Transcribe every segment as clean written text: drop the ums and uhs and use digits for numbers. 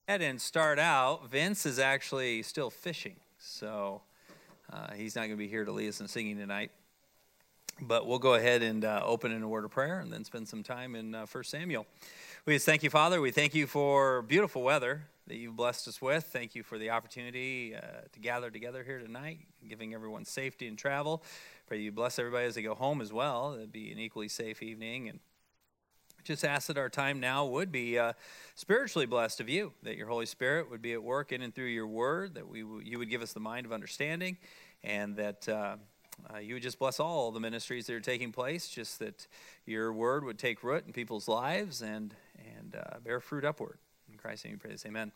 And start out, Vince is actually still fishing, so he's not going to be here to lead us in singing tonight. But we'll go ahead and open in a word of prayer and then spend some time in 1 Samuel. We just thank you, Father. We thank you for beautiful weather that you've blessed us with. Thank you for the opportunity to gather together here tonight, giving everyone safety and travel. Pray you bless everybody as they go home as well. It'd be an equally safe evening. And just ask that our time now would be spiritually blessed of you, that your Holy Spirit would be at work in and through your word, that you would give us the mind of understanding, and that you would just bless all the ministries that are taking place, just that your word would take root in people's lives and bear fruit upward. In Christ's name we pray this, amen.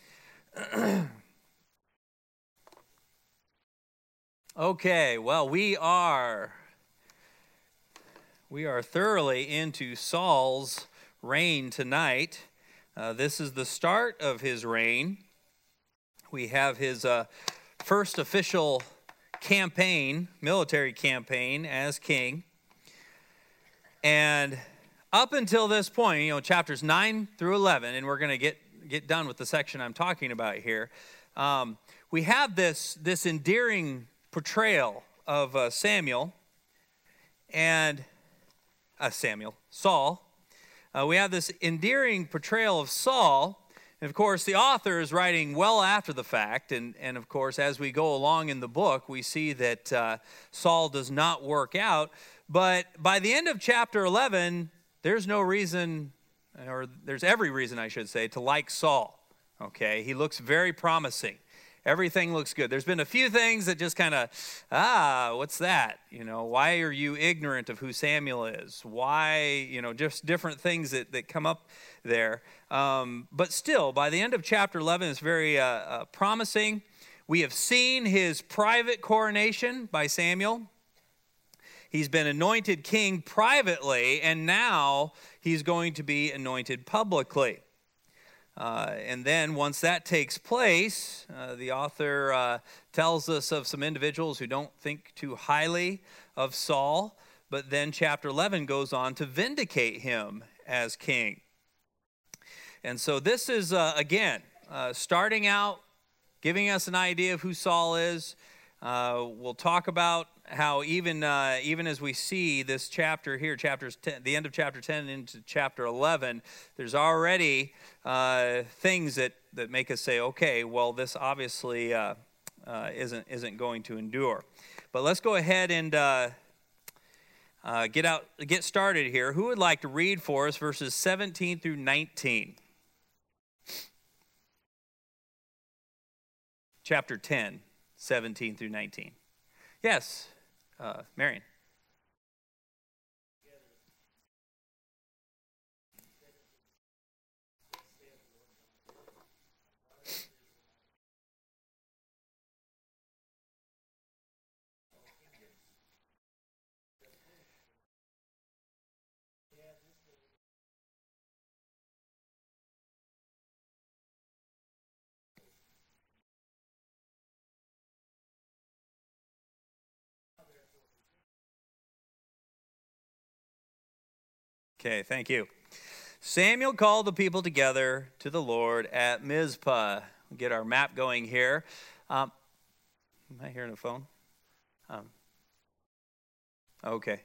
Okay, well, we are thoroughly into Saul's reign tonight. This is the start of his reign. We have his first official campaign, military campaign as king. And up until this point, chapters 9 through 11, and we're going to get done with the section I'm talking about here. We have this endearing portrayal of Saul. We have this endearing portrayal of Saul. And of course, the author is writing well after the fact. And of course, as we go along in the book, we see that Saul does not work out. But by the end of chapter 11, there's no reason, or there's every reason, I should say, to like Saul. Okay, he looks very promising. Everything looks good. There's been a few things that just kind of, what's that? Why are you ignorant of who Samuel is? Why, just different things that come up there. But still, by the end of chapter 11, it's very promising. We have seen his private coronation by Samuel. He's been anointed king privately, and now he's going to be anointed publicly. And then once that takes place, the author tells us of some individuals who don't think too highly of Saul, but then chapter 11 goes on to vindicate him as king. And so this is, again, starting out, giving us an idea of who Saul is. We'll talk about how even as we see this chapter here, the end of chapter 10 into chapter 11, there's already things that make us say, okay, well, this obviously isn't going to endure. But let's go ahead and get started here. Who would like to read for us verses 17 through 19? Chapter 10, 17 through 19. Yes, Marion. Okay, thank you. Samuel called the people together to the Lord at Mizpah. We'll get our map going here. Am I hearing a phone? Okay.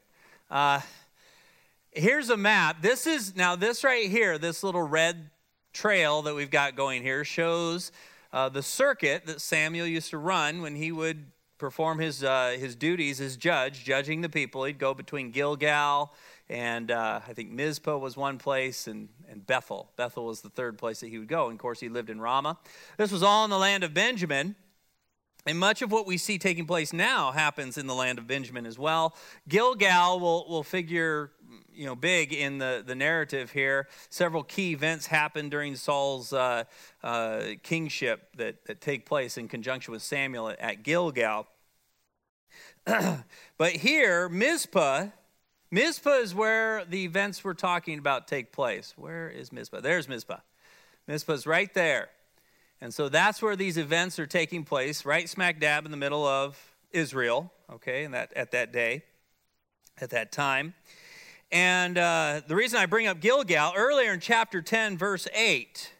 Here's a map. This right here, this little red trail that we've got going here shows the circuit that Samuel used to run when he would perform his duties as judge, judging the people. He'd go between Gilgal and I think Mizpah was one place, and Bethel. Bethel was the third place that he would go. And, of course, he lived in Ramah. This was all in the land of Benjamin. And much of what we see taking place now happens in the land of Benjamin as well. Gilgal will figure big in the narrative here. Several key events happened during Saul's kingship that take place in conjunction with Samuel at Gilgal. But here, Mizpah is where the events we're talking about take place. Where is Mizpah? There's Mizpah. Mizpah's right there. And so that's where these events are taking place, right smack dab in the middle of Israel, okay, and at that day, at that time. And the reason I bring up Gilgal, earlier in chapter 10, verse 8,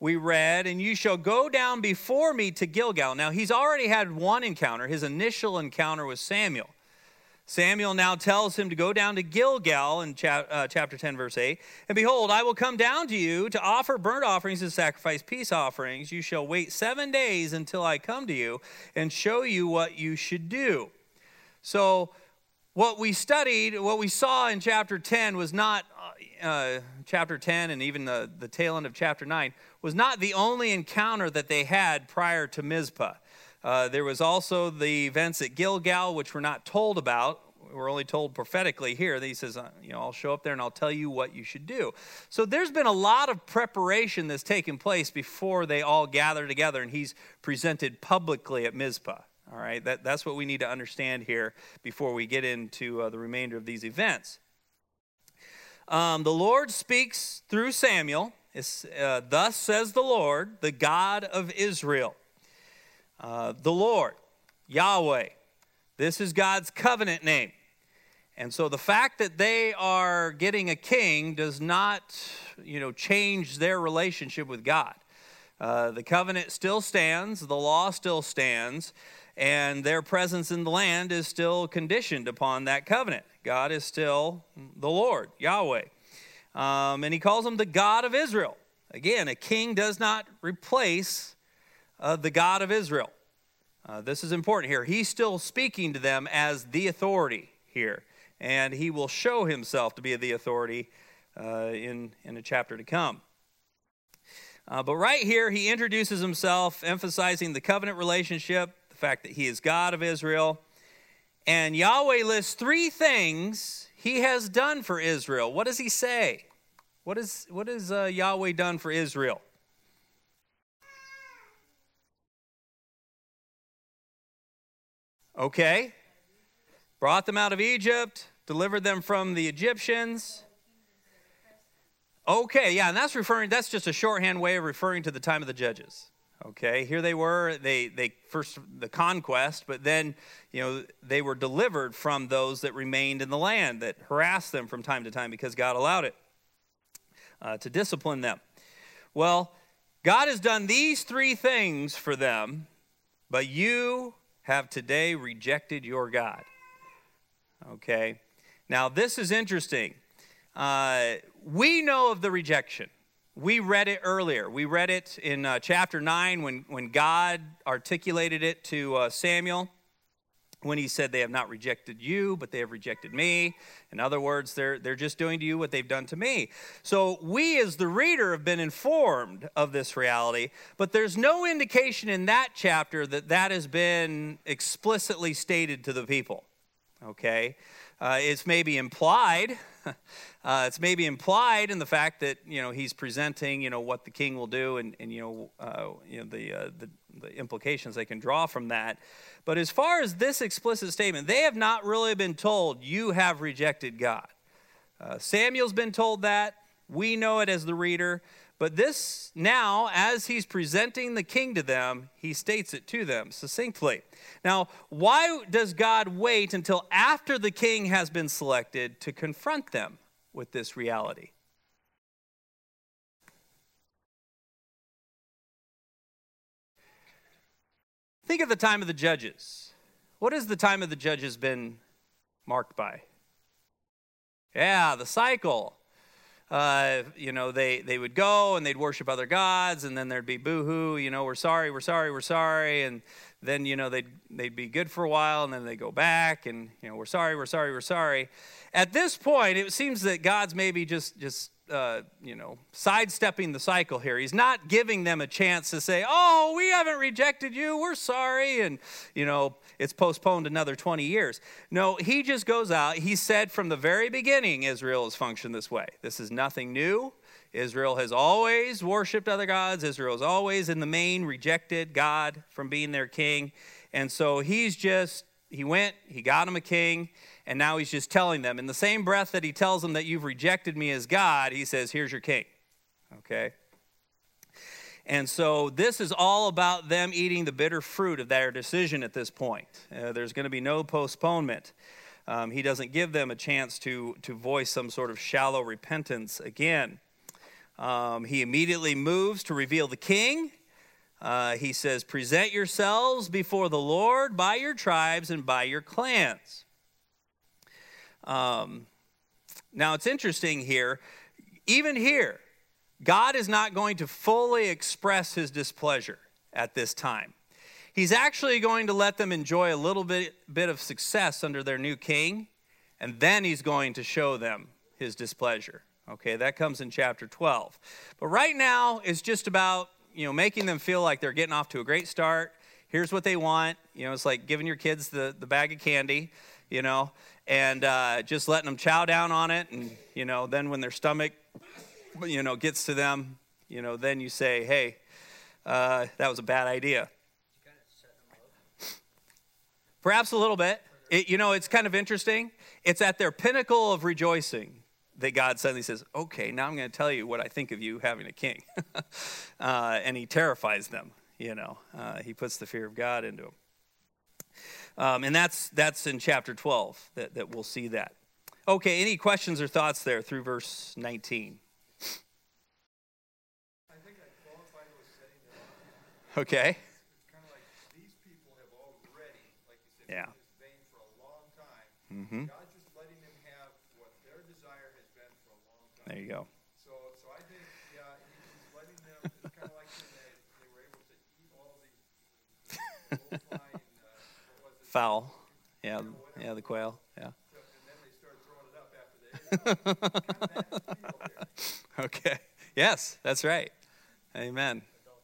we read, and you shall go down before me to Gilgal. Now, he's already had one encounter, his initial encounter with Samuel. Samuel now tells him to go down to Gilgal in chapter 10, verse 8. And behold, I will come down to you to offer burnt offerings and sacrifice peace offerings. You shall wait 7 days until I come to you and show you what you should do. So what we studied, what we saw in chapter 10 was not, chapter 10 and even the tail end of chapter 9, was not the only encounter that they had prior to Mizpah. There was also the events at Gilgal, which we're not told about. We're only told prophetically here. He says, I'll show up there and I'll tell you what you should do. So there's been a lot of preparation that's taken place before they all gather together and he's presented publicly at Mizpah. All right, that's what we need to understand here before we get into the remainder of these events. The Lord speaks through Samuel. Thus says the Lord, the God of Israel. The Lord, Yahweh. This is God's covenant name. And so the fact that they are getting a king does not, change their relationship with God. The covenant still stands, the law still stands, and their presence in the land is still conditioned upon that covenant. God is still the Lord, Yahweh. And he calls him the God of Israel. Again, a king does not replace the God of Israel. This is important here. He's still speaking to them as the authority here, and he will show himself to be the authority in a chapter to come. But right here, he introduces himself, emphasizing the covenant relationship, the fact that he is God of Israel, and Yahweh lists 3 things he has done for Israel. What does he say? What has Yahweh done for Israel? Okay. Brought them out of Egypt, delivered them from the Egyptians. Okay, yeah, and that's just a shorthand way of referring to the time of the judges. Okay, here they were, they first the conquest, but then, they were delivered from those that remained in the land, that harassed them from time to time because God allowed it to discipline them. Well, God has done these 3 things for them, but you have today rejected your God. Okay, now this is interesting. We know of the rejection. We read it earlier. We read it in chapter 9 when God articulated it to Samuel, when he said, they have not rejected you, but they have rejected me. In other words, they're just doing to you what they've done to me. So we as the reader have been informed of this reality, but there's no indication in that chapter that has been explicitly stated to the people. Okay? It's maybe implied. It's maybe implied in the fact that he's presenting what the king will do, and the implications they can draw from that. But as far as this explicit statement, they have not really been told you have rejected God. Samuel's been told that. We know it as the reader. But this now, as he's presenting the king to them, he states it to them succinctly. Now, why does God wait until after the king has been selected to confront them with this reality? Think of the time of the judges. What has the time of the judges been marked by? Yeah, the cycle. They would go and they'd worship other gods, and then there'd be boo-hoo, we're sorry, and then, they'd be good for a while, and then they go back, and, we're sorry. At this point, it seems that God's maybe just sidestepping the cycle here. He's not giving them a chance to say, oh, we haven't rejected you, we're sorry, and, it's postponed another 20 years. No, he just goes out. He said from the very beginning, Israel has functioned this way. This is nothing new. Israel has always worshiped other gods. Israel has always, in the main, rejected God from being their king. And so he went, he got him a king, and now he's just telling them, in the same breath that he tells them that you've rejected me as God, he says, here's your king. Okay? And so this is all about them eating the bitter fruit of their decision at this point. There's going to be no postponement. He doesn't give them a chance to voice some sort of shallow repentance again. He immediately moves to reveal the king. He says, present yourselves before the Lord by your tribes and by your clans. Now, it's interesting here. Even here, God is not going to fully express his displeasure at this time. He's actually going to let them enjoy a little bit of success under their new king, and then he's going to show them his displeasure. Okay, that comes in chapter 12. But right now, it's just about, making them feel like they're getting off to a great start. Here's what they want. It's like giving your kids the bag of candy, and just letting them chow down on it. And, then when their stomach, gets to them, then you say, hey, that was a bad idea. Perhaps a little bit. It's kind of interesting. It's at their pinnacle of rejoicing that God suddenly says, okay, now I'm going to tell you what I think of you having a king. And he terrifies them, He puts the fear of God into them. And that's in chapter 12 that we'll see that. Okay, any questions or thoughts there through verse 19? I think I qualified with saying that. Okay. It's kind of like these people have already, like you said, Yeah. been in this vein for a long time. Mm-hmm. God just letting them have what their desire has been for a long time. There you go. So I think, he's letting them, it's kind of like when they were able to eat all the low-flying, what was it? Fowl. Yeah, the quail. Yeah. And then they started throwing it up after they ate it. Kind of that feel there. Okay. Yes, that's right. Amen.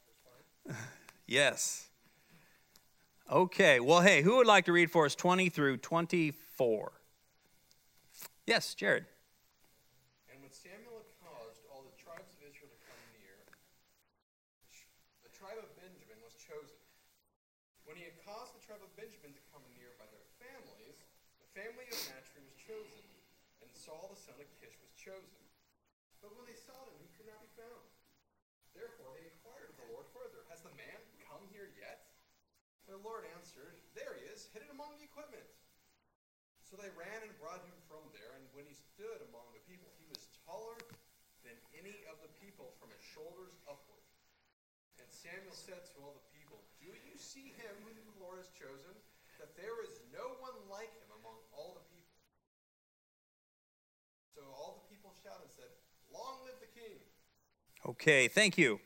Yes. Okay. Well, hey, who would like to read for us 20 through 24? Yes, Jared. And when Samuel had caused all the tribes of Israel to come near, the tribe of Benjamin was chosen. When he had caused the tribe of Benjamin to come near by their families, the family of Matri was chosen, and Saul the son of Kish was chosen. But when they sought him, he could not be found. Therefore they inquired of the Lord further, has the man come here yet? And the Lord answered, there he is, hidden among the equipment. So they ran and brought him from there, and when he stood among the people, he was taller than any of the people from his shoulders upward. And Samuel said to all the people, do you see him whom the Lord has chosen? That there is no one like him among all the people. So all the people shouted and said, long live the king. Okay, thank you.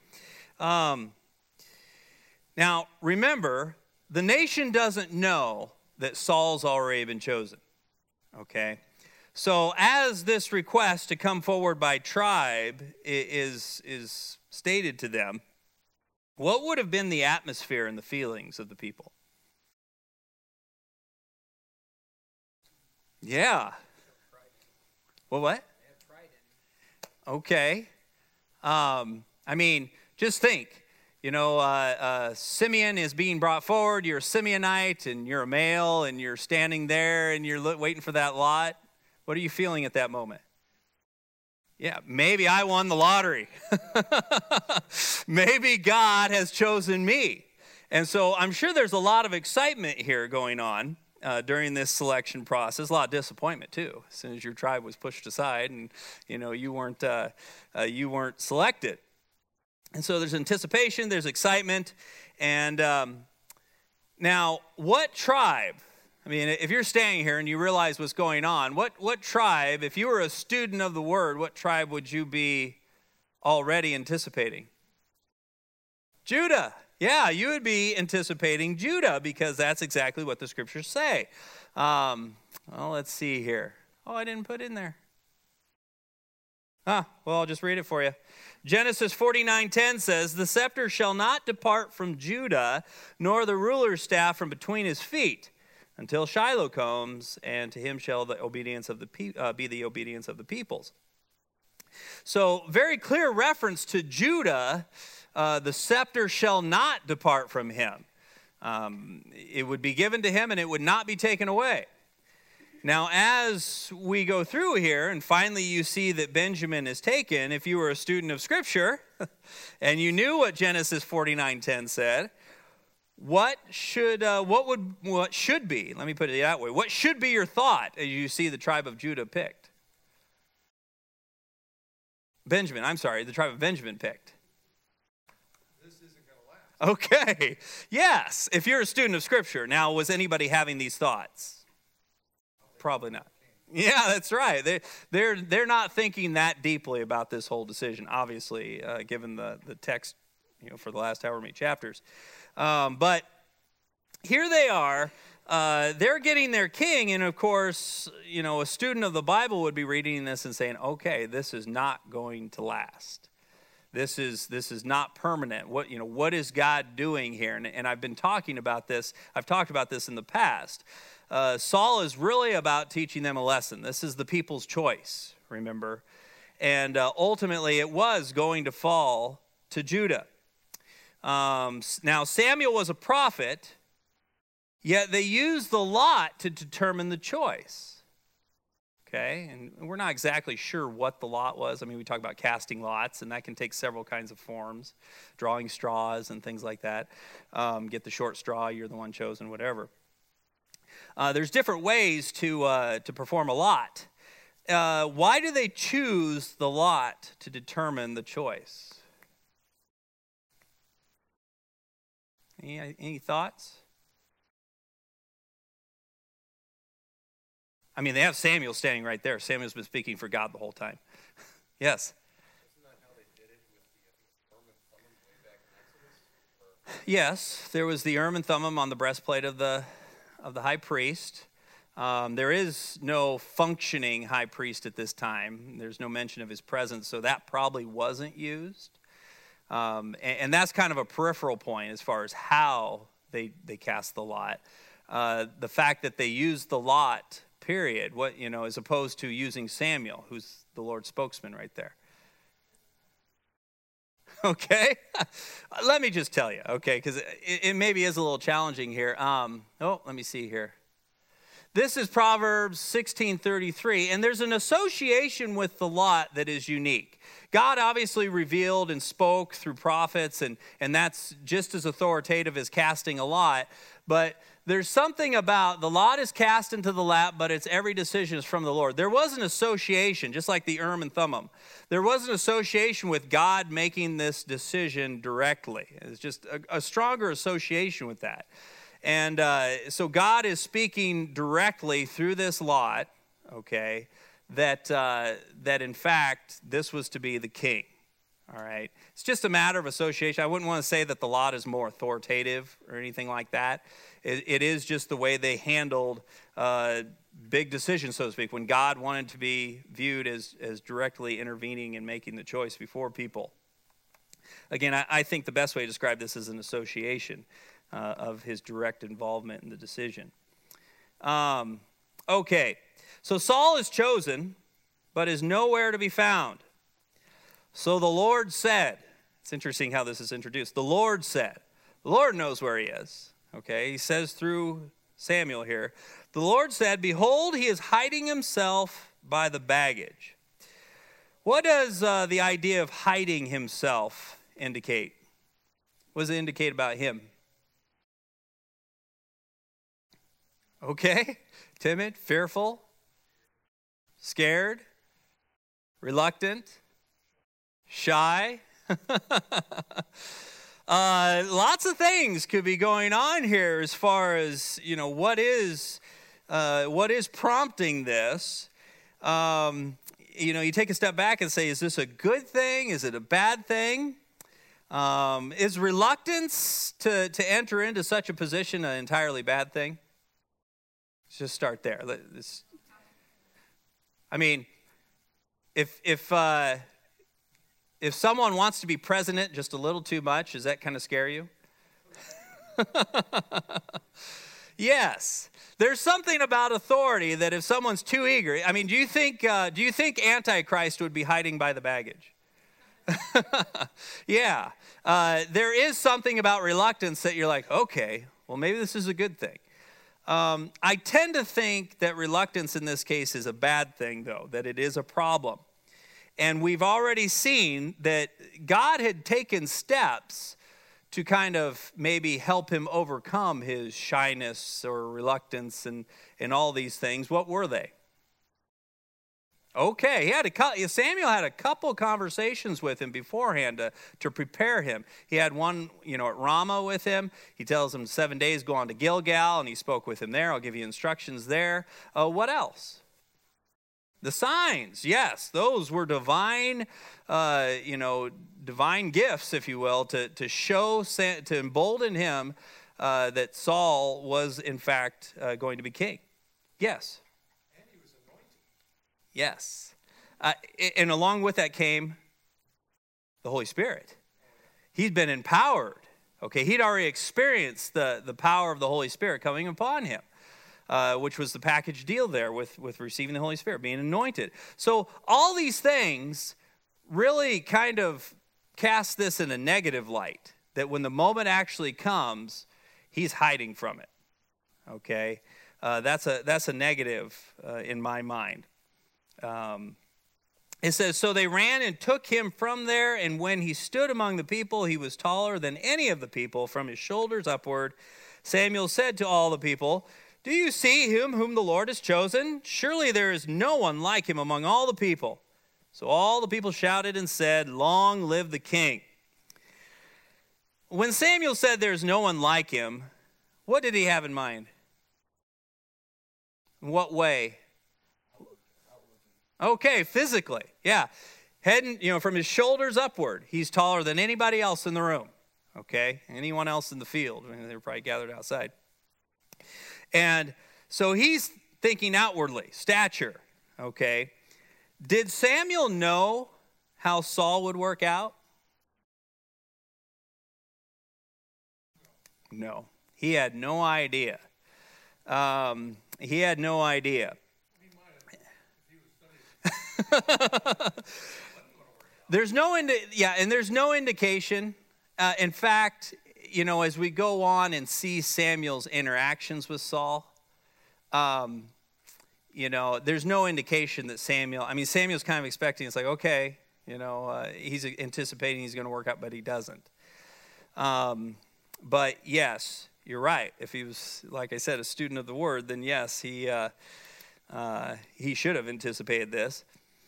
Now, remember, the nation doesn't know that Saul's already been chosen. Okay? So as this request to come forward by tribe is stated to them, what would have been the atmosphere and the feelings of the people? Yeah. Well, what? Okay. Just think, Simeon is being brought forward. You're a Simeonite and you're a male and you're standing there and you're waiting for that lot. What are you feeling at that moment? Yeah, maybe I won the lottery. Maybe God has chosen me. And so I'm sure there's a lot of excitement here going on during this selection process. A lot of disappointment too, as soon as your tribe was pushed aside and you weren't selected. And so there's anticipation, there's excitement, and now what tribe? I mean, if you're standing here and you realize what's going on, what tribe, if you were a student of the word, what tribe would you be already anticipating? Judah. Yeah, you would be anticipating Judah because that's exactly what the scriptures say. Let's see here. Oh, I didn't put it in there. Well, I'll just read it for you. Genesis 49:10 says, the scepter shall not depart from Judah, nor the ruler's staff from between his feet, until Shiloh comes, and to him shall the obedience of be the obedience of the peoples. So, very clear reference to Judah. The scepter shall not depart from him. It would be given to him, and it would not be taken away. Now, as we go through here, and finally you see that Benjamin is taken, if you were a student of Scripture, and you knew what Genesis 49:10 said, what should be, let me put it that way, what should be your thought as you see the tribe of Judah picked? Benjamin, I'm sorry, the tribe of Benjamin picked. This isn't going to last. Okay, yes, if you're a student of Scripture. Now, was anybody having these thoughts? Probably not. Yeah, that's right. They're not thinking that deeply about this whole decision, obviously, given the text, for the last however many chapters. But here they are. They're getting their king, and of course, a student of the Bible would be reading this and saying, "Okay, this is not going to last. This is not permanent. What is God doing here?" And I've been talking about this. I've talked about this in the past. Saul is really about teaching them a lesson. This is the people's choice, remember? And ultimately, it was going to fall to Judah. Now, Samuel was a prophet, yet they used the lot to determine the choice. Okay? And we're not exactly sure what the lot was. I mean, we talk about casting lots, and that can take several kinds of forms, drawing straws and things like that. Get the short straw, you're the one chosen, whatever. There's different ways to perform a lot. Why do they choose the lot to determine the choice? Any thoughts? I mean, they have Samuel standing right there. Samuel's been speaking for God the whole time. Yes? Isn't that how they did it with the Urim and Thummim way back in Exodus? Yes, there was the Urim and Thummim on the breastplate of the high priest. There is no functioning high priest at this time. There's no mention of his presence, so that probably wasn't used. And that's kind of a peripheral point as far as how they cast the lot. The fact that they used the lot, period, as opposed to using Samuel, who's the Lord's spokesman right there. Okay? Let me just tell you, okay, because it maybe is a little challenging here. Let me see here. This is Proverbs 16:33, and there's an association with the lot that is unique. God obviously revealed and spoke through prophets, and that's just as authoritative as casting a lot, but there's something about the lot is cast into the lap, but its every decision is from the Lord. There was an association, just like the Urim and Thummim. There was an association with God making this decision directly. It's just a stronger association with that. And so God is speaking directly through this lot, okay, that in fact this was to be the king. All right. It's just a matter of association. I wouldn't want to say that the lot is more authoritative or anything like that. It is just the way they handled big decisions, so to speak, when God wanted to be viewed as directly intervening and making the choice before people. Again, I think the best way to describe this is an association of his direct involvement in the decision. Okay. So Saul is chosen, but is nowhere to be found. So the Lord said, it's interesting how this is introduced. The Lord said, the Lord knows where he is. Okay, he says through Samuel here, the Lord said, behold, he is hiding himself by the baggage. What does the idea of hiding himself indicate? What does it indicate about him? Okay, timid, fearful, scared, reluctant, shy. Lots of things could be going on here as far as, what is prompting this. You take a step back and say, is this a good thing? Is it a bad thing? Is reluctance to enter into such a position an entirely bad thing? Let's just start there. If someone wants to be president just a little too much, does that kind of scare you? Yes. There's something about authority that if someone's too eager, do you think Antichrist would be hiding by the baggage? Yeah. There is something about reluctance that you're like, okay, well, maybe this is a good thing. I tend to think that reluctance in this case is a bad thing, though, that it is a problem. And we've already seen that God had taken steps to kind of maybe help him overcome his shyness or reluctance and all these things. What were they? Okay, Samuel had a couple conversations with him beforehand to prepare him. He had one, at Ramah with him. He tells him 7 days go on to Gilgal, and he spoke with him there. I'll give you instructions there. What else? The signs, yes, those were divine, divine gifts, if you will, to show, to embolden him that Saul was in fact going to be king. Yes. Yes. And along with that came the Holy Spirit. He'd been empowered. Okay, he'd already experienced the power of the Holy Spirit coming upon him, which was the package deal there with receiving the Holy Spirit, being anointed. So all these things really kind of cast this in a negative light, that when the moment actually comes, he's hiding from it. Okay, that's a negative in my mind. It says, so they ran and took him from there, and when he stood among the people, he was taller than any of the people from his shoulders upward. Samuel said to all the people, do you see him whom the Lord has chosen? Surely there is no one like him among all the people. So all the people shouted and said, long live the king. When Samuel said there's no one like him, what did he have in mind? In what way? Okay, physically, yeah. Heading, from his shoulders upward, he's taller than anybody else in the room. Okay, anyone else in the field? I mean, they were probably gathered outside. And so he's thinking outwardly, stature. Okay, did Samuel know how Saul would work out? No, he had no idea. He had no idea. There's no indication. In fact, as we go on and see Samuel's interactions with Saul, there's no indication that Samuel's kind of expecting, it's like, okay, he's anticipating he's going to work out, but he doesn't. But yes, you're right. If he was, like I said, a student of the word, then yes, he should have anticipated this.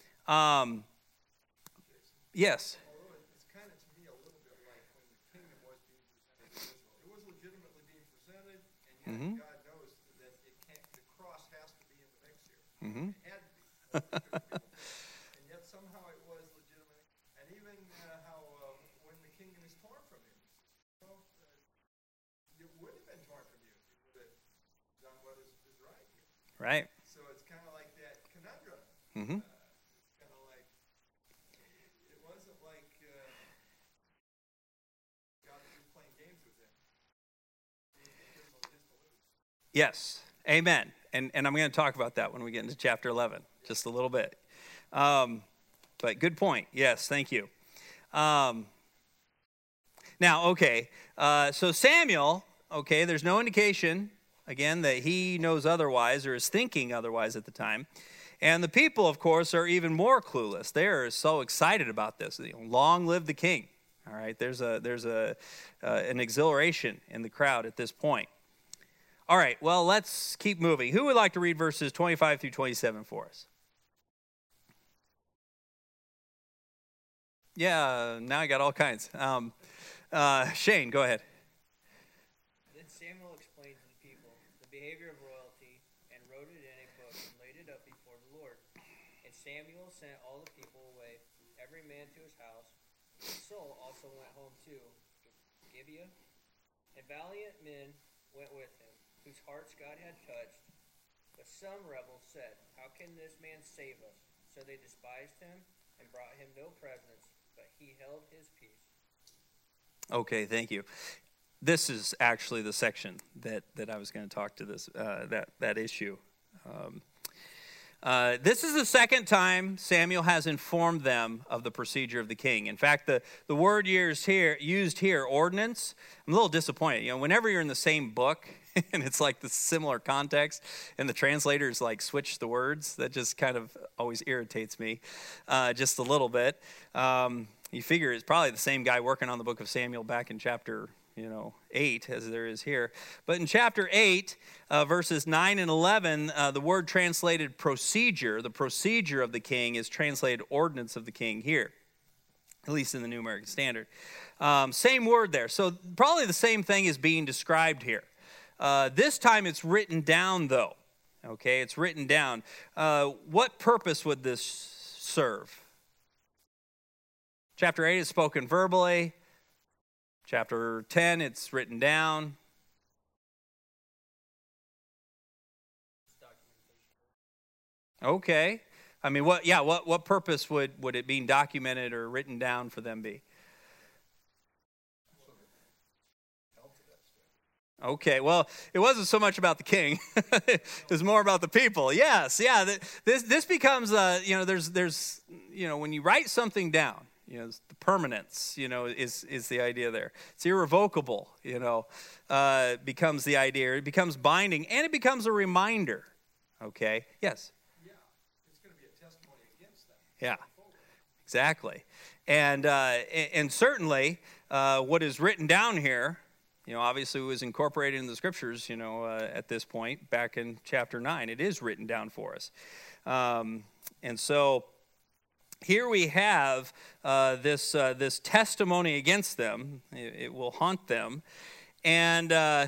Yes. Although it's kind of to me a little bit like when the kingdom was being presented to Israel. It was legitimately being presented, and yet God knows that the cross has to be in the mix here. It had to be. And yet somehow it was legitimate. And even how when the kingdom is torn from him, it would have been torn from you. You would have done what is right here. Right. So it's kind of like that conundrum. Mm-hmm. Yes, amen. And I'm going to talk about that when we get into chapter 11, just a little bit. But good point. Yes, thank you. Now, okay, so Samuel, okay, there's no indication, again, that he knows otherwise or is thinking otherwise at the time. And the people, of course, are even more clueless. They are so excited about this. Long live the king. All right, there's an exhilaration in the crowd at this point. All right, well, let's keep moving. Who would like to read verses 25 through 27 for us? Yeah, now I got all kinds. Shane, go ahead. Then Samuel explained to the people the behavior of royalty and wrote it in a book and laid it up before the Lord. And Samuel sent all the people away, every man to his house. Saul also went home to Gibeah, and valiant men went with him, whose hearts God had touched. But some rebels said, how can this man save us? So they despised him and brought him no presents, but he held his peace. Okay, thank you. This is actually the section that I was going to talk to this that issue. This is the second time Samuel has informed them of the procedure of the king. In fact, the word used here, ordinance, I'm a little disappointed. Whenever you're in the same book and it's like the similar context and the translators like switch the words, that just kind of always irritates me just a little bit. You figure it's probably the same guy working on the book of Samuel back in chapter 8 as there is here. But in chapter 8, verses 9 and 11, the word translated procedure, the procedure of the king, is translated ordinance of the king here, at least in the New American Standard. Same word there. So probably the same thing is being described here. This time it's written down, though. Okay, it's written down. What purpose would this serve? Chapter 8 is spoken verbally. Chapter 10, it's written down. Okay. I mean, what purpose would it being documented or written down for them be? Okay, well, it wasn't so much about the king. It was more about the people. Yes, yeah. This becomes, there's, when you write something down, the permanence, is the idea there. It's irrevocable, becomes the idea. It becomes binding, and it becomes a reminder. Okay, yes? Yeah, it's going to be a testimony against them. Yeah, exactly. And certainly, what is written down here, obviously was incorporated in the scriptures, at this point, back in chapter 9. It is written down for us. And so here we have this testimony against them. It will haunt them. And then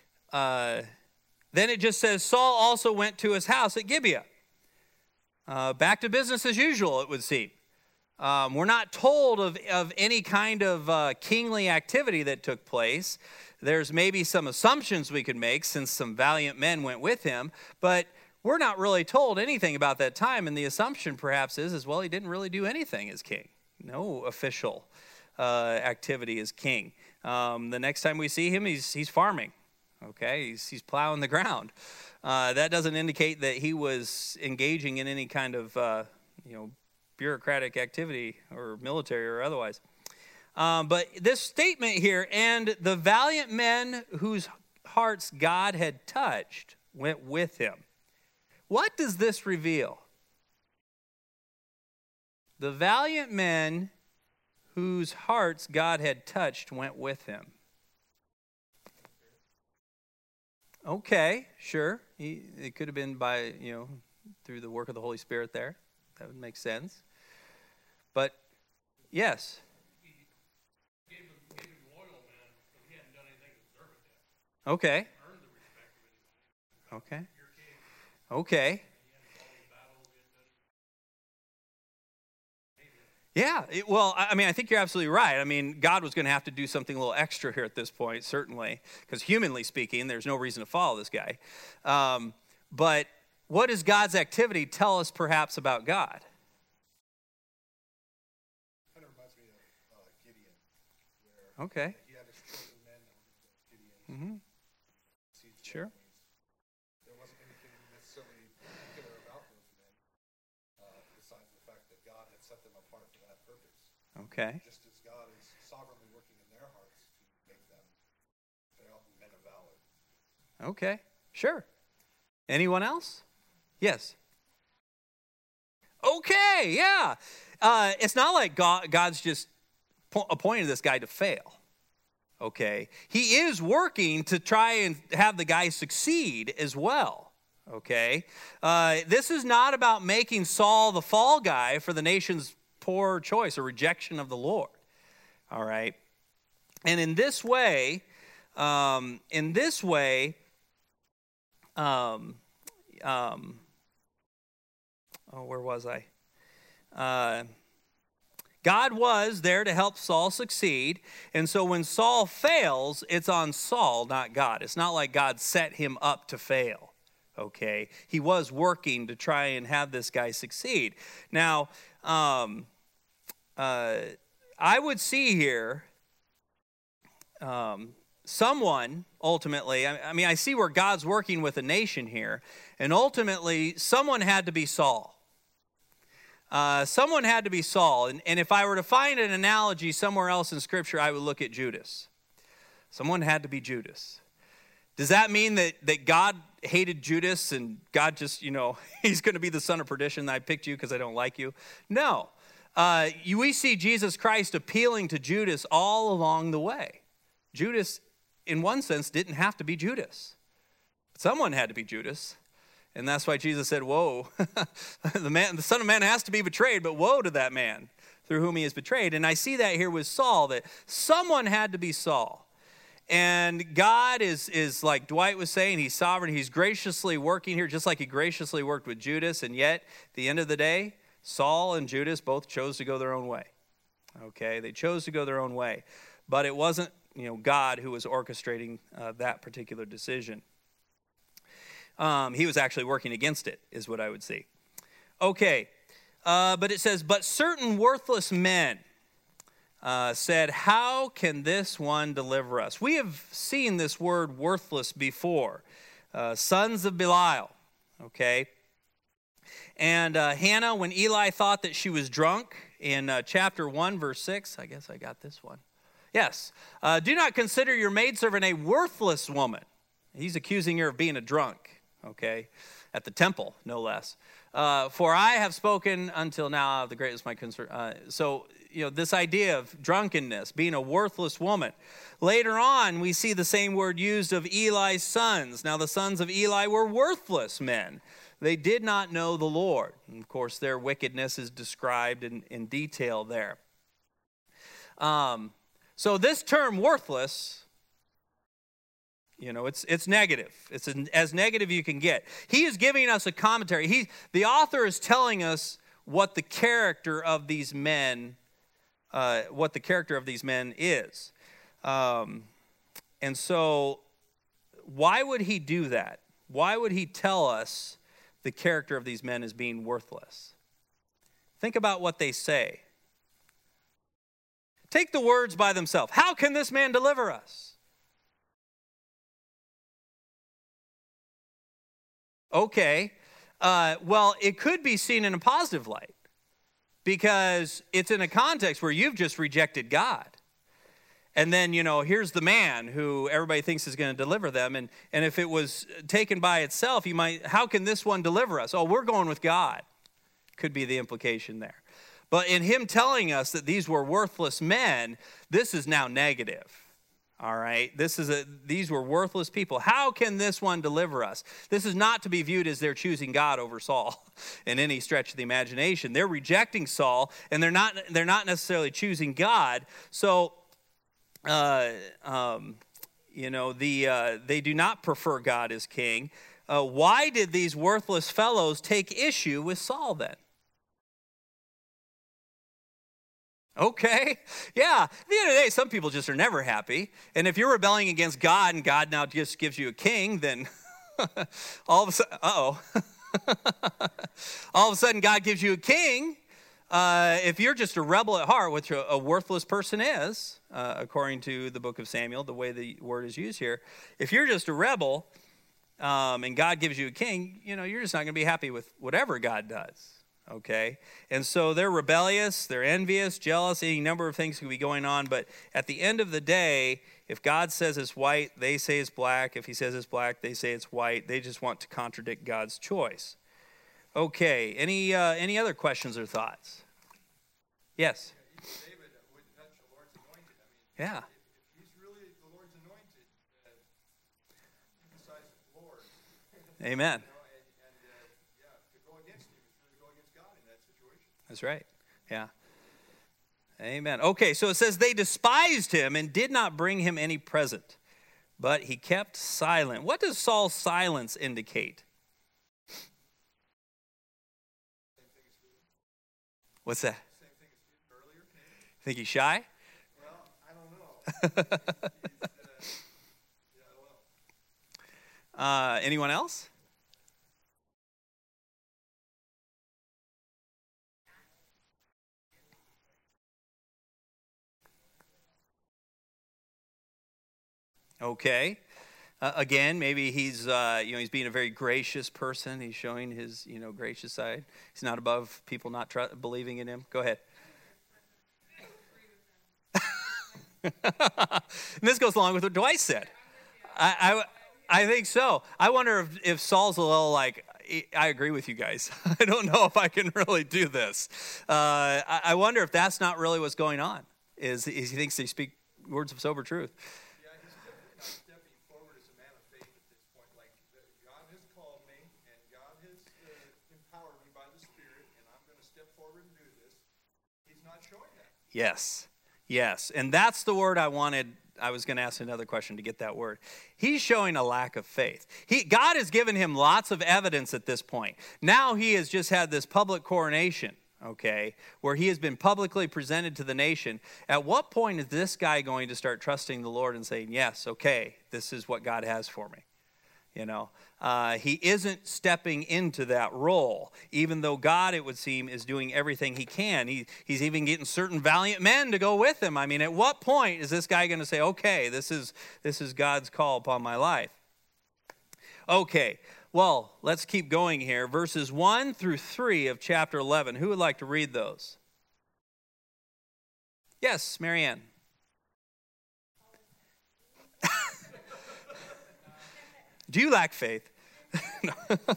it just says, Saul also went to his house at Gibeah. Back to business as usual, it would seem. We're not told of any kind of kingly activity that took place. There's maybe some assumptions we could make since some valiant men went with him, but we're not really told anything about that time, and the assumption perhaps is well, he didn't really do anything as king. No official activity as king. The next time we see him, he's farming. Okay, he's plowing the ground. That doesn't indicate that he was engaging in any kind of bureaucratic activity or military or otherwise. But this statement here, and the valiant men whose hearts God had touched went with him. What does this reveal? The valiant men whose hearts God had touched went with him. Okay, sure. It could have been by, through the work of the Holy Spirit there. That would make sense. But, yes. He gave him loyal man because he hadn't done anything to deserve it yet. Okay. Earned the respect of anybody. Okay. Okay. Yeah, I think you're absolutely right. I mean, God was going to have to do something a little extra here at this point, certainly, because humanly speaking, there's no reason to follow this guy. But what does God's activity tell us perhaps about God? Kind of reminds me of Gideon, where okay. he had his chosen men that were Gideon. Mm-hmm. Sure. There wasn't anything necessarily particular about those men, besides the fact that God had set them apart for that purpose. Okay. Just as God is sovereignly working in their hearts to make them men of valor. Okay, sure. Anyone else? Yes. Okay, yeah. It's not like God's just appointed this guy to fail. Okay. He is working to try and have the guy succeed as well. Okay. This is not about making Saul the fall guy for the nation's poor choice or rejection of the Lord. All right. And in this way, where was I? God was there to help Saul succeed. And so when Saul fails, it's on Saul, not God. It's not like God set him up to fail. Okay? He was working to try and have this guy succeed. Now, I would see here someone ultimately, I see where God's working with a nation here, and ultimately someone had to be Saul. Someone had to be Saul. And if I were to find an analogy somewhere else in Scripture, I would look at Judas. Someone had to be Judas. Does that mean that God hated Judas and God just, he's going to be the son of perdition, I picked you because I don't like you? No. We see Jesus Christ appealing to Judas all along the way. Judas, in one sense, didn't have to be Judas. Someone had to be Judas. And that's why Jesus said, woe, the Son of Man has to be betrayed, but woe to that man through whom he is betrayed. And I see that here with Saul, that someone had to be Saul. And God is like Dwight was saying, he's sovereign. He's graciously working here, just like he graciously worked with Judas. And yet, at the end of the day, Saul and Judas both chose to go their own way. Okay, they chose to go their own way. But it wasn't, God who was orchestrating that particular decision. He was actually working against it, is what I would see. Okay, but it says, but certain worthless men said, how can this one deliver us? We have seen this word worthless before. Sons of Belial, okay? And Hannah, when Eli thought that she was drunk, in chapter 1, verse 6, I guess I got this one. Yes, do not consider your maidservant a worthless woman. He's accusing her of being a drunk, okay, at the temple, no less. For I have spoken until now, the greatest my concern. So, this idea of drunkenness, being a worthless woman. Later on, we see the same word used of Eli's sons. Now, the sons of Eli were worthless men. They did not know the Lord. And of course, their wickedness is described in detail there. So this term worthless, it's negative. It's as negative you can get. He is giving us a commentary. The author is telling us what the character of these men, is. And so, why would he do that? Why would he tell us the character of these men as being worthless? Think about what they say. Take the words by themselves. How can this man deliver us? Okay, well, it could be seen in a positive light because it's in a context where you've just rejected God. And then, here's the man who everybody thinks is going to deliver them. And if it was taken by itself, how can this one deliver us? Oh, we're going with God. Could be the implication there. But in him telling us that these were worthless men, this is now negative. All right? These were worthless people. How can this one deliver us? This is not to be viewed as they're choosing God over Saul in any stretch of the imagination. They're rejecting Saul, and they're not necessarily choosing God. So, they do not prefer God as king. Why did these worthless fellows take issue with Saul then? Okay, yeah. At the end of the day, some people just are never happy. And if you're rebelling against God and God now just gives you a king, then all of a sudden, all of a sudden God gives you a king. If you're just a rebel at heart, which a worthless person is, according to the book of Samuel, the way the word is used here, if you're just a rebel and God gives you a king, you're just not going to be happy with whatever God does, okay? And so they're rebellious, they're envious, jealous, any number of things could be going on, but at the end of the day, if God says it's white, they say it's black. If he says it's black, they say it's white. They just want to contradict God's choice. Okay, any other questions or thoughts? Yes. David wouldn't touch the Lord's anointed. Yeah. If he's really the Lord's anointed, emphasize Lord. Amen. To go against him is really to go against God in that situation. That's right. Yeah. Amen. Okay, so it says they despised him and did not bring him any present, but he kept silent. What does Saul's silence indicate? What's that? Think he's shy? Well, I don't know. Anyone else? Okay. Again, maybe he's he's being a very gracious person. He's showing his gracious side. He's not above people not believing in him. Go ahead. And this goes along with what Dwight said. I think so. I wonder if Saul's a little like, I agree with you guys. I don't know if I can really do this. I wonder if that's not really what's going on. Is he thinks they speak words of sober truth. Yeah, Yes. Yes. And that's the word I wanted. I was going to ask another question to get that word. He's showing a lack of faith. God has given him lots of evidence at this point. Now he has just had this public coronation, okay, where he has been publicly presented to the nation. At what point is this guy going to start trusting the Lord and saying, yes, okay, this is what God has for me? You know, he isn't stepping into that role, even though God, it would seem, is doing everything he can. He's even getting certain valiant men to go with him. I mean, at what point is this guy going to say, okay, this is God's call upon my life? Okay, well, let's keep going here. Verses 1 through 3 of chapter 11. Who would like to read those? Yes, Marianne. Do you lack faith? No.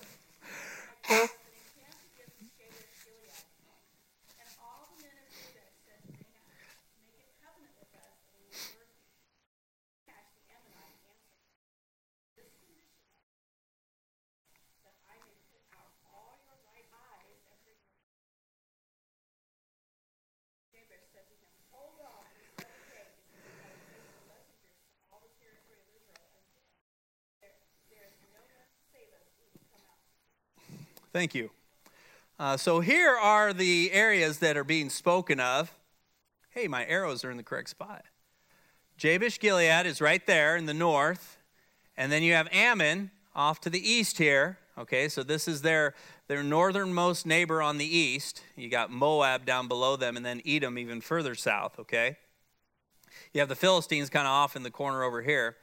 Thank you. So here are the areas that are being spoken of. Hey, my arrows are in the correct spot. Jabesh Gilead is right there in the north. And then you have Ammon off to the east here. Okay, so this is their northernmost neighbor on the east. You got Moab down below them, and then Edom even further south, okay? You have the Philistines kind of off in the corner over here.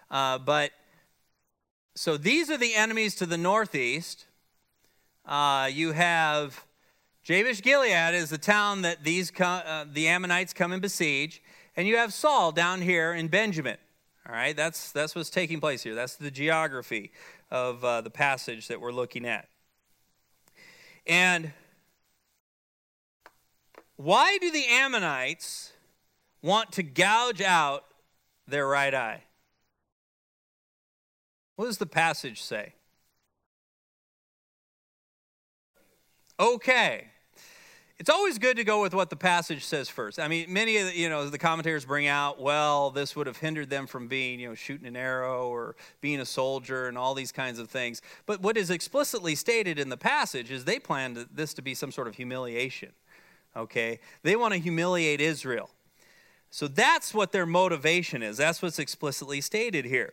So these are the enemies to the northeast. You have Jabesh Gilead is the town that the Ammonites come and besiege. And you have Saul down here in Benjamin. All right, that's what's taking place here. That's the geography of the passage that we're looking at. And why do the Ammonites want to gouge out their right eye? What does the passage say? Okay. It's always good to go with what the passage says first. I mean, many of the commentators bring out, well, this would have hindered them from being, shooting an arrow or being a soldier and all these kinds of things. But what is explicitly stated in the passage is they planned this to be some sort of humiliation. Okay? They want to humiliate Israel. So that's what their motivation is. That's what's explicitly stated here.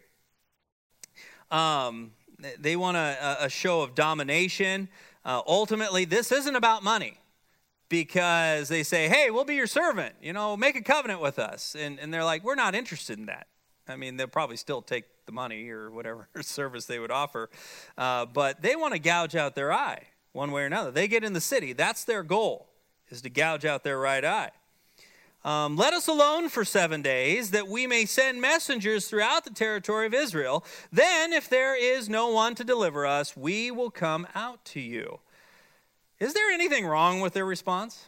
They want a show of domination. Ultimately, this isn't about money. Because they say, hey, we'll be your servant, make a covenant with us. And they're like, we're not interested in that. I mean, they'll probably still take the money or whatever service they would offer. But they want to gouge out their eye one way or another. They get in the city. That's their goal, is to gouge out their right eye. Let us alone for 7 days, that we may send messengers throughout the territory of Israel. Then, if there is no one to deliver us, we will come out to you. Is there anything wrong with their response?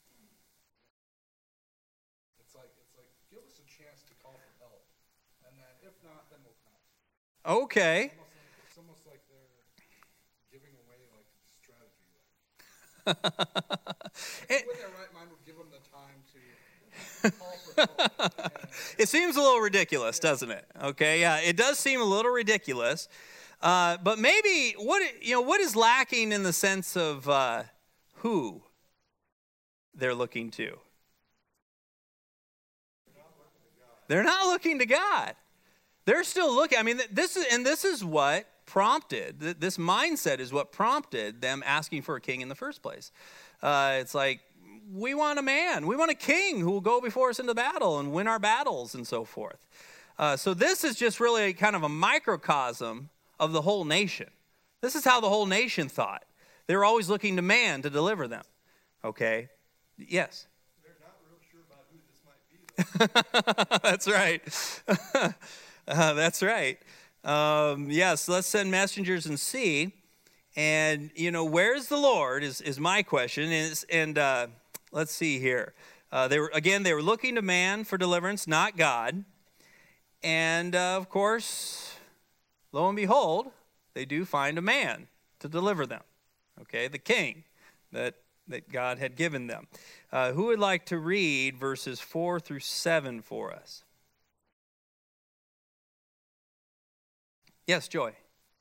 It's like, give us a chance to call for help. And then if not, then we'll come. Okay. It's almost like they're giving away like strategy. With their right mind would give them the time to call for help. It seems a little ridiculous, doesn't it? Okay, yeah, it does seem a little ridiculous. But maybe what is lacking in the sense of who they're looking to? They're not looking to God. They're still looking. I mean, this is what prompted this mindset is what prompted them asking for a king in the first place. It's like, we want a man, we want a king who will go before us into battle and win our battles and so forth. So this is just really kind of a microcosm of the whole nation. This is how the whole nation thought. They were always looking to man to deliver them. Okay? Yes? They're not real sure about who this might be. That's right. That's right. Yes, let's send messengers and see. And, where's the Lord is my question. And let's see here. They were looking to man for deliverance, not God. And, of course, lo and behold, they do find a man to deliver them. Okay, the king that that God had given them. Who would like to read verses 4 through 7 for us? Yes, Joy.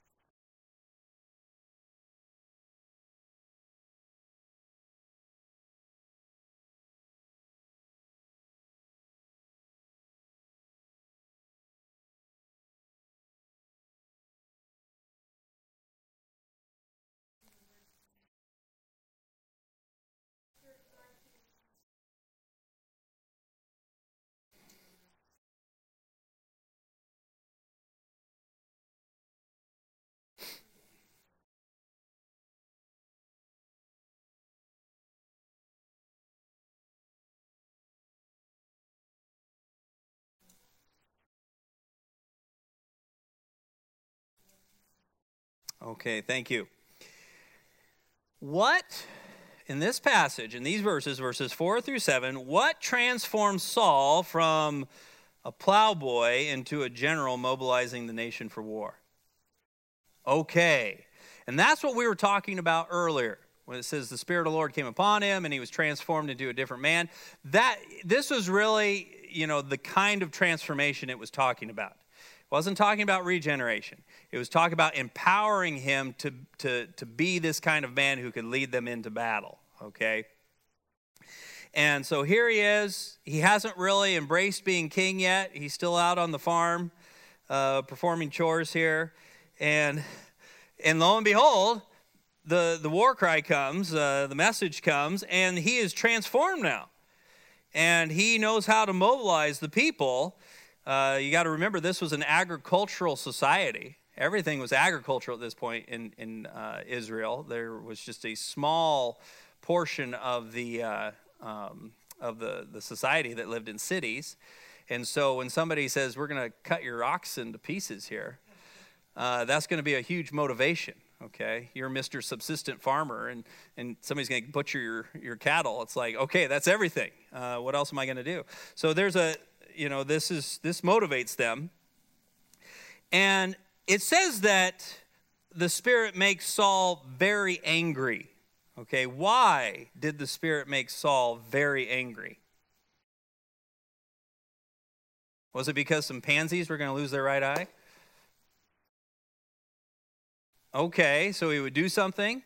Okay, thank you. What, in this passage, in these verses, verses 4 through 7, what transforms Saul from a plowboy into a general mobilizing the nation for war? Okay, and that's what we were talking about earlier, when it says the Spirit of the Lord came upon him and he was transformed into a different man. This was really, the kind of transformation it was talking about. It wasn't talking about regeneration. It was talking about empowering him to be this kind of man who could lead them into battle, okay? And so here he is. He hasn't really embraced being king yet. He's still out on the farm performing chores here. And lo and behold, the war cry comes, the message comes, and he is transformed now. And he knows how to mobilize the people. You got to remember, this was an agricultural society. Everything was agricultural at this point in Israel. There was just a small portion of the society that lived in cities. And so when somebody says, we're going to cut your oxen to pieces here, that's going to be a huge motivation, okay? You're Mr. Subsistent Farmer, and somebody's going to butcher your cattle. It's like, okay, that's everything. What else am I going to do? So there's this motivates them. And it says that the Spirit makes Saul very angry. Okay, why did the Spirit make Saul very angry? Was it because some pansies were going to lose their right eye? Okay, so he would do something.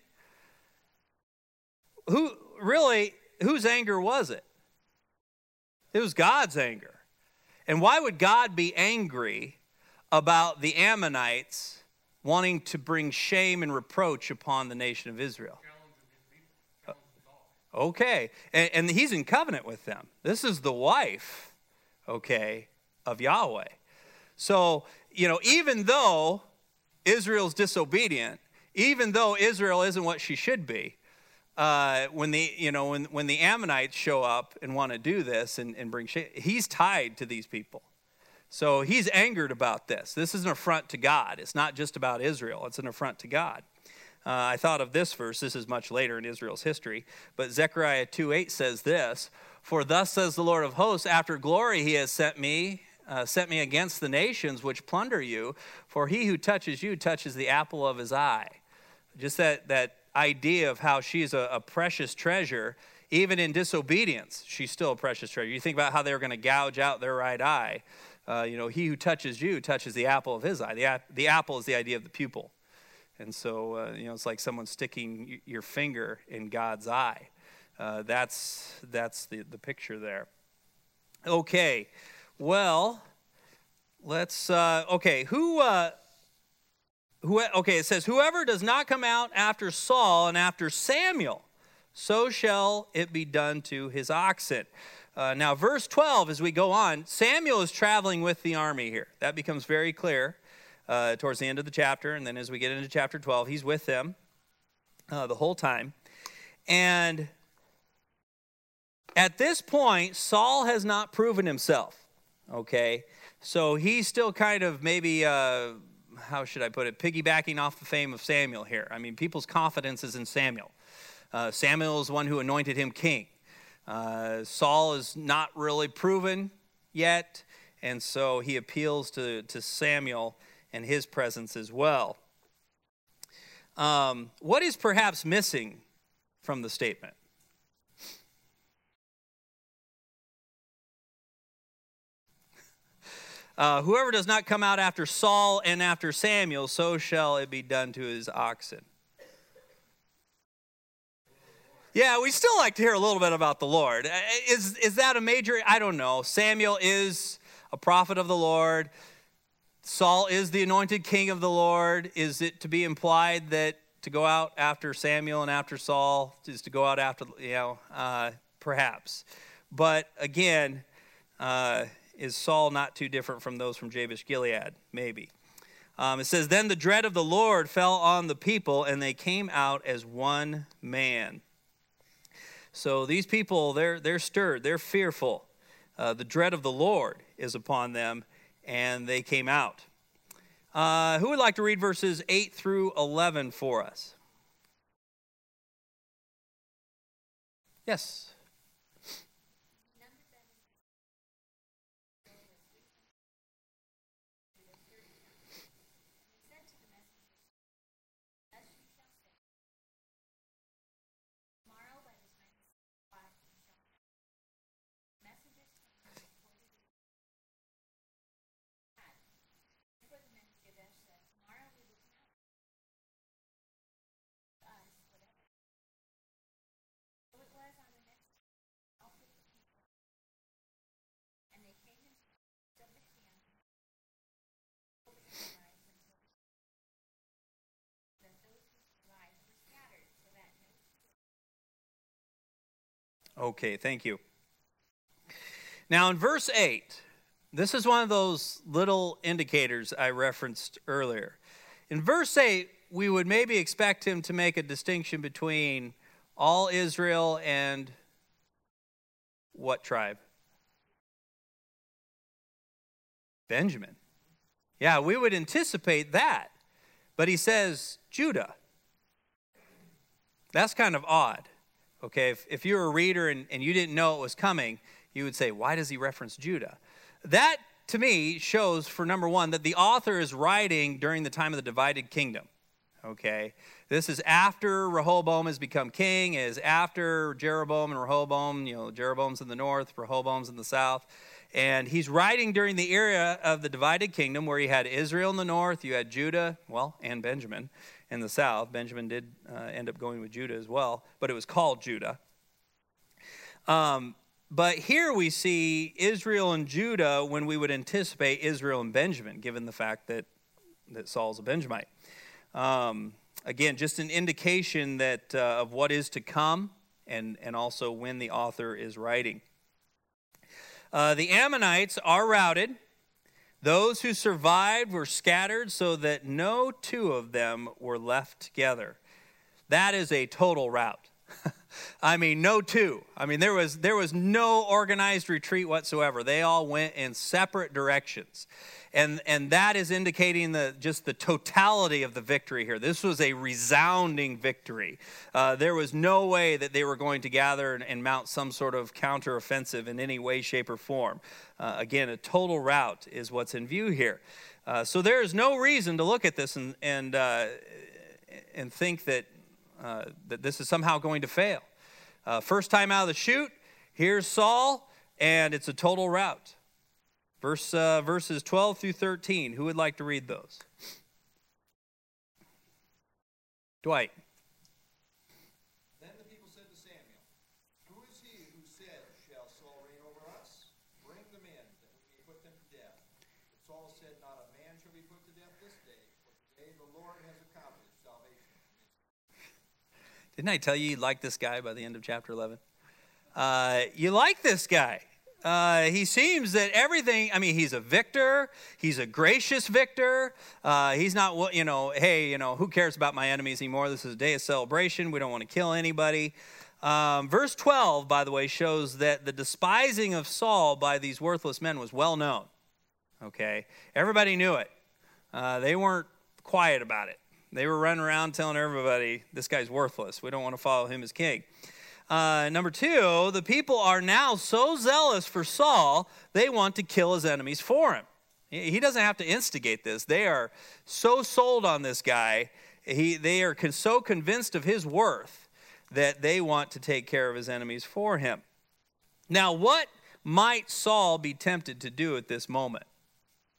Whose anger was it? It was God's anger. And why would God be angry about the Ammonites wanting to bring shame and reproach upon the nation of Israel? Okay, and he's in covenant with them. This is the wife, okay, of Yahweh. So, even though Israel's disobedient, even though Israel isn't what she should be, when the Ammonites show up and want to do this and bring shame, he's tied to these people. So he's angered about this. This is an affront to God. It's not just about Israel. It's an affront to God. I thought of this verse. This is much later in Israel's history. But Zechariah 2:8 says this, "For thus says the Lord of hosts, after glory he has sent me against the nations which plunder you. For he who touches you touches the apple of his eye." Just that idea of how she's a precious treasure. Even in disobedience, she's still a precious treasure. You think about how they were going to gouge out their right eye. He who touches you touches the apple of his eye. The apple is the idea of the pupil. And so, it's like someone sticking your finger in God's eye. That's the picture there. Okay, well, let's, it says, whoever does not come out after Saul and after Samuel, so shall it be done to his oxen. Now, verse 12, as we go on, Samuel is traveling with the army here. That becomes very clear towards the end of the chapter. And then as we get into chapter 12, he's with them the whole time. And at this point, Saul has not proven himself, okay? So he's still kind of maybe, how should I put it, piggybacking off the fame of Samuel here. I mean, people's confidence is in Samuel. Samuel is the one who anointed him king. Saul is not really proven yet, and so he appeals to Samuel and his presence as well. What is perhaps missing from the statement? Whoever does not come out after Saul and after Samuel, so shall it be done to his oxen. Yeah, we still like to hear a little bit about the Lord. Is that a major? I don't know. Samuel is a prophet of the Lord. Saul is the anointed king of the Lord. Is it to be implied that to go out after Samuel and after Saul is to go out after, perhaps. But again, is Saul not too different from those from Jabesh Gilead? Maybe. It says, then the dread of the Lord fell on the people, and they came out as one man. So these people, they're stirred, they're fearful. The dread of the Lord is upon them, and they came out. Who would like to read verses 8 through 11 for us? Yes. Okay, thank you. Now in verse 8, this is one of those little indicators I referenced earlier. In verse 8, we would maybe expect him to make a distinction between all Israel and what tribe? Benjamin. Yeah, we would anticipate that. But he says Judah. That's kind of odd. Okay, if you were a reader and you didn't know it was coming, you would say, why does he reference Judah? That, to me, shows, for number one, that the author is writing during the time of the divided kingdom. Okay, this is after Rehoboam has become king, is after Jeroboam and Rehoboam. Jeroboam's in the north, Rehoboam's in the south. And he's writing during the era of the divided kingdom where you had Israel in the north, you had Judah, and Benjamin in the south. Benjamin did end up going with Judah as well, but it was called Judah. But here we see Israel and Judah when we would anticipate Israel and Benjamin, given the fact that Saul's a Benjamite. Again, just an indication that of what is to come and also when the author is writing. The Ammonites are routed. Those who survived were scattered so that no two of them were left together. That is a total rout. I mean, no two. I mean, there was no organized retreat whatsoever. They all went in separate directions. And that is indicating just the totality of the victory here. This was a resounding victory. There was no way that they were going to gather and mount some sort of counteroffensive in any way, shape, or form. Again, a total rout is what's in view here. So there is no reason to look at this and think that this is somehow going to fail. First time out of the chute, here's Saul, and it's a total rout. Verses 12 through 13. Who would like to read those? Dwight. Then the people said to Samuel, who is he who said, shall Saul reign over us? Bring them in, that we may put them to death. But Saul said, not a man shall be put to death this day, for today the Lord has accomplished salvation. Didn't I tell you like this guy by the end of chapter 11? You like this guy. He seems that everything, he's a victor. He's a gracious victor. He's not, who cares about my enemies anymore? This is a day of celebration. We don't want to kill anybody. Verse 12, by the way, shows that the despising of Saul by these worthless men was well known. Okay? Everybody knew it. They weren't quiet about it. They were running around telling everybody, this guy's worthless. We don't want to follow him as king. Number two, the people are now so zealous for Saul, they want to kill his enemies for him. He doesn't have to instigate this. They are so sold on this guy. They are so convinced of his worth that they want to take care of his enemies for him. Now, what might Saul be tempted to do at this moment?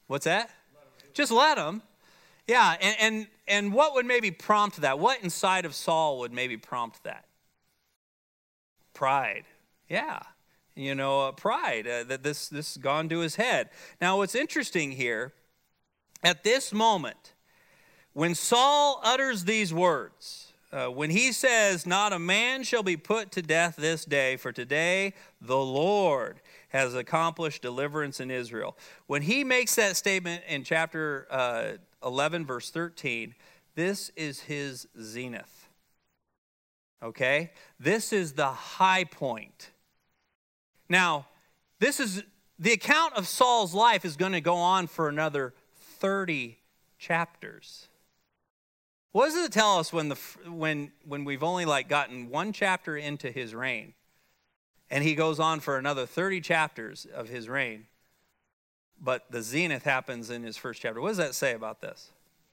What's that? Just let him. Yeah, and what would maybe prompt that? What inside of Saul would maybe prompt that? Pride. Yeah. Pride, that this has gone to his head. Now, what's interesting here, at this moment, when Saul utters these words, when he says, "Not a man shall be put to death this day, for today the Lord has accomplished deliverance in Israel." When he makes that statement in chapter 11, verse 13, this is his zenith. Okay? This is the high point. Now, this is the account of Saul's life is going to go on for another 30 chapters. What does it tell us when we've only gotten one chapter into his reign, and he goes on for another 30 chapters of his reign, but the zenith happens in his first chapter? What does that say about this?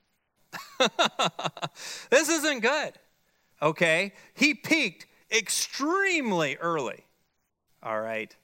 This isn't good. Okay? He peaked extremely early. All right.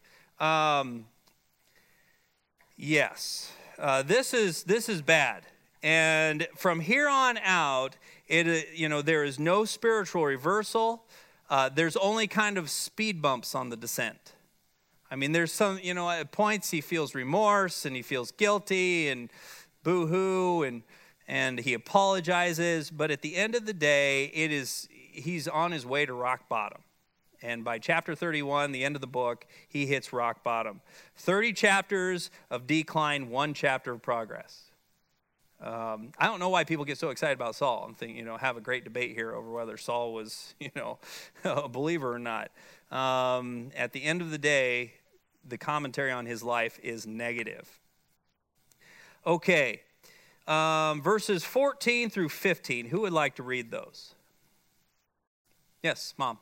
Yes. This is bad. And from here on out, there is no spiritual reversal. There's only kind of speed bumps on the descent. I mean, there's some, at points he feels remorse and he feels guilty and boo-hoo and he apologizes. But at the end of the day, he's on his way to rock bottom. And by chapter 31, the end of the book, he hits rock bottom. 30 chapters of decline, 1 chapter of progress. I don't know why people get so excited about Saul. I'm thinking, have a great debate here over whether Saul was, a believer or not. At the end of the day, the commentary on his life is negative. Okay, verses 14 through 15. Who would like to read those? Yes, Mom.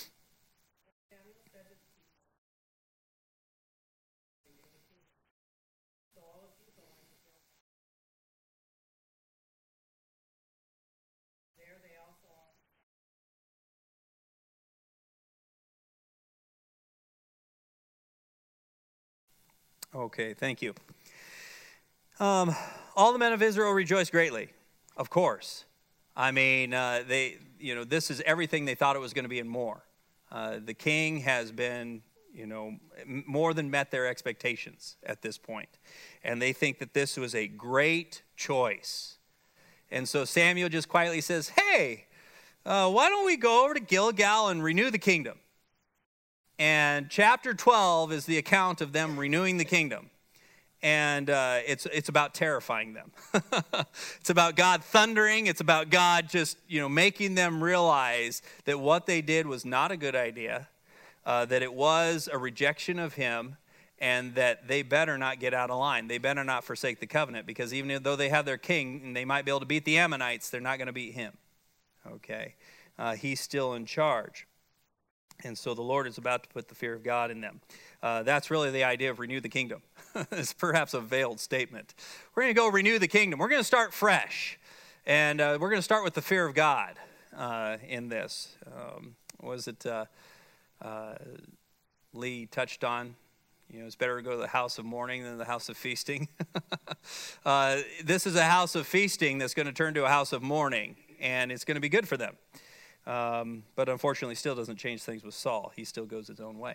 Okay, thank you. All the men of Israel rejoiced greatly, of course. I mean, this is everything they thought it was going to be and more. The king has been, more than met their expectations at this point. And they think that this was a great choice. And so Samuel just quietly says, "Hey, why don't we go over to Gilgal and renew the kingdom?" And chapter 12 is the account of them renewing the kingdom. And it's about terrifying them. It's about God thundering. It's about God just, making them realize that what they did was not a good idea, that it was a rejection of him, and that they better not get out of line. They better not forsake the covenant, because even though they have their king and they might be able to beat the Ammonites, they're not going to beat him. Okay? He's still in charge. And so the Lord is about to put the fear of God in them. That's really the idea of renew the kingdom. It's perhaps a veiled statement. We're going to go renew the kingdom. We're going to start fresh. And we're going to start with the fear of God in this. Lee touched on, it's better to go to the house of mourning than the house of feasting. This is a house of feasting that's going to turn to a house of mourning. And it's going to be good for them. But unfortunately still doesn't change things with Saul. He still goes his own way.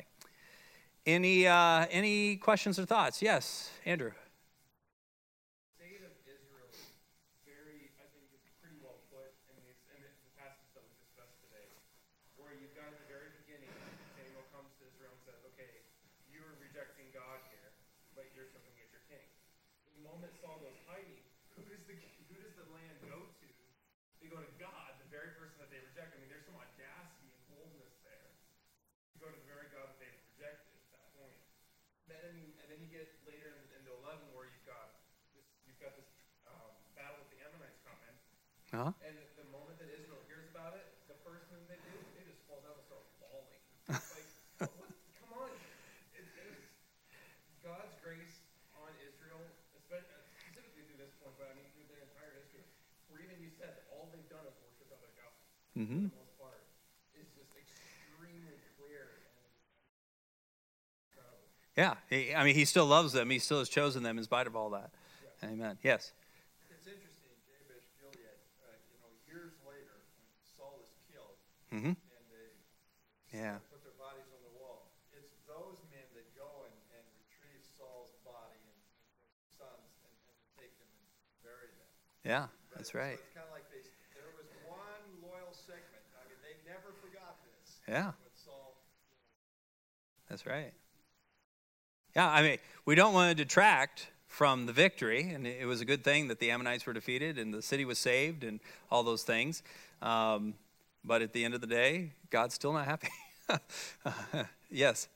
Any questions or thoughts? Yes, Andrew. The state of Israel is pretty well put in the passage that we discussed today, where you've got at the very beginning, Samuel comes to Israel and says, "Okay, you're rejecting God here, but you're still going to get your king." The moment Saul goes hiding, who does the land go to? They go to God, the very person that they reject. I mean, there's some audacity and boldness there to go to the very God that they've rejected at that point. And then you get later into 11 where you've got this battle with the Ammonites coming. Uh-huh. And the moment that Israel hears about it, the first thing they do, they just fall down and start bawling. It's like, what? Come on. It's God's grace on Israel, specifically through this point, but I mean through their entire history, where even you said that all they've done is worship other gods. Mm-hmm. For the most part, is just extremely clear and incredible. Yeah, he still loves them. He still has chosen them in spite of all that. Amen. Yes. It's interesting, Jabesh Gilead, years later, when Saul is killed, Mm-hmm. and they Yeah. put their bodies on the wall, it's those men that go and retrieve Saul's body and his sons and take them and bury them. Yeah, that's right. So it's kind of like there was one loyal segment. I mean, they never forgot this. Yeah. When Saul, That's right. Yeah, I mean, we don't want to detract from the victory, and it was a good thing that the Ammonites were defeated and the city was saved and all those things. But at the end of the day, God's still not happy. Yes.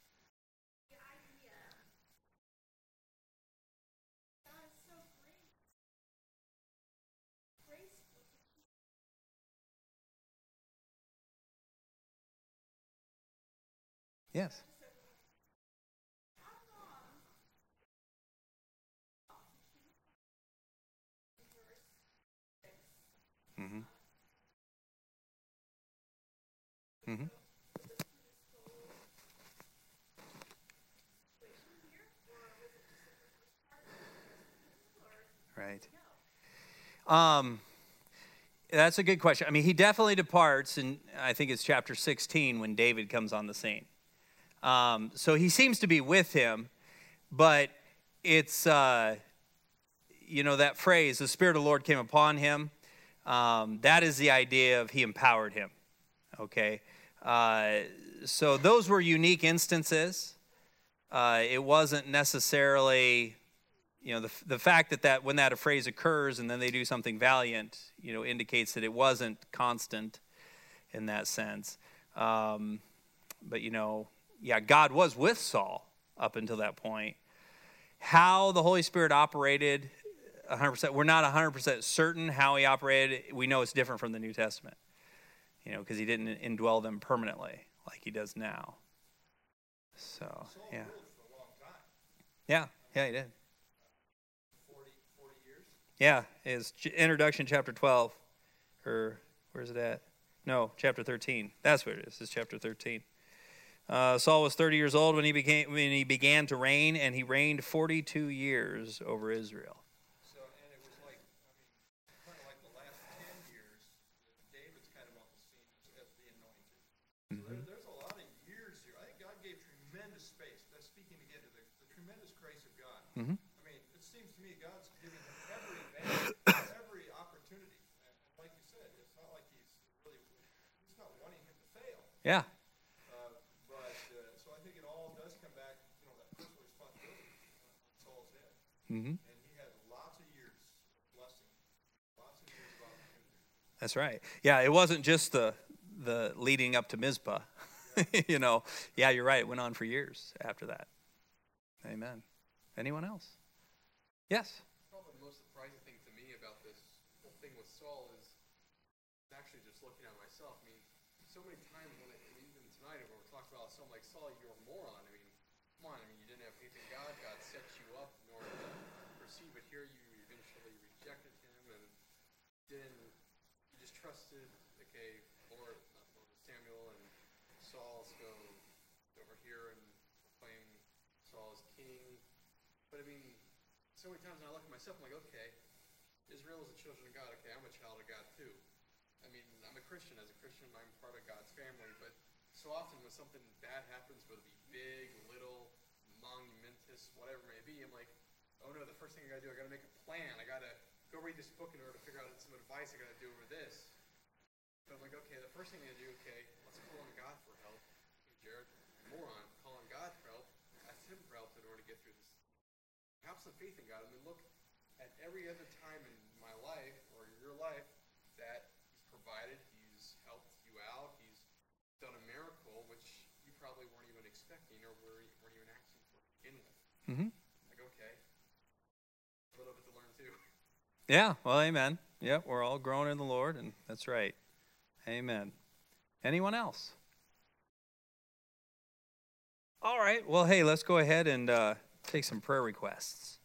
Yes. Mm-hmm. Mm-hmm. Right. That's a good question. I mean, he definitely departs, and I think it's chapter 16 when David comes on the scene. So he seems to be with him, but it's, that phrase, the Spirit of the Lord came upon him. That is the idea of he empowered him. Okay. So those were unique instances. It wasn't necessarily, the fact that when that phrase occurs and then they do something valiant, indicates that it wasn't constant in that sense. But, God was with Saul up until that point. How the Holy Spirit operated 100%, we're not 100% certain how he operated. We know it's different from the New Testament, because he didn't indwell them permanently like he does now. So, Saul yeah. ruled for a long time, Yeah, he did. 40 years. Yeah, his introduction, chapter 12, or where's it at? No, chapter 13. That's where it is. It's chapter 13. Saul was 30 years old when he began to reign, and he reigned 42 years over Israel. So, and it was kind of like the last 10 years, David's kind of on the scene as the anointed. So there's a lot of years here. I think God gave tremendous space. That's speaking again to the tremendous grace of God. Mm-hmm. I mean, it seems to me God's giving him every advantage, every opportunity. And like you said, it's not like he's not wanting him to fail. Yeah. So I think it all does come back, that personal responsibility on Saul's head. Mm-hmm. And he had lots of years of blessing, lots of years of opportunity. That's right. Yeah, it wasn't just the leading up to Mizpah. Yeah, you're right. It went on for years after that. Amen. Anyone else? Yes. Probably the most surprising thing to me about this whole thing with Saul is actually just looking at myself. I mean, so many times even tonight when we're talking about something like Saul, you're a moron. I mean, come on. I mean, you didn't have faith in God. God set you up in order to proceed, but here you eventually rejected him and you just trusted, okay, Samuel and Saul, so over here and proclaim Saul as king. But I mean, so many times when I look at myself, I'm like, okay, Israel is the children of God. Okay, I'm a child of God too. I mean, I'm a Christian. As a Christian, I'm part of God's family. But so often when something bad happens, whether it be big, little, monumentous, whatever it may be, I'm like, oh no, the first thing I got to do, I got to make a plan. I got to go read this book in order to figure out some advice I got to do over this. But I'm like, okay, the first thing I do, okay, let's call on God for help. Hey, Jared, moron, call on God for help. Ask him for help in order to get through this. Have some faith in God. I mean, look at every other time in my life or your life that he's provided, he's helped you out, he's done a miracle, which you probably weren't even expecting or weren't even asking for to begin with. Mm-hmm. Like, okay, a little bit to learn too. Yeah, well, amen. Yep, we're all growing in the Lord, and that's right. Amen. Anyone else? All right, well, hey, let's go ahead and take some prayer requests.